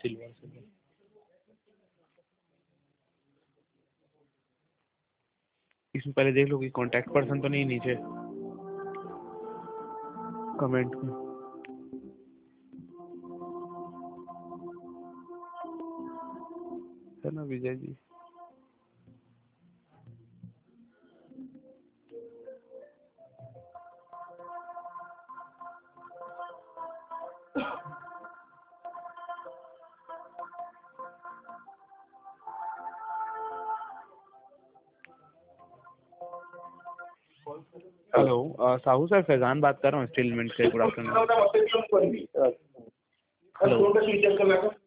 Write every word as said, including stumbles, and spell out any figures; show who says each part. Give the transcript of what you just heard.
Speaker 1: Silver silver. इसमें पहले देख लो कि कांटेक्ट पर्सन तो नहीं नीचे कमेंट में। है ना विजय जी? हेलो साहू सर, फैजान बात कर रहा हूँ स्टीलमेंट से। Good afternoon. हेलो।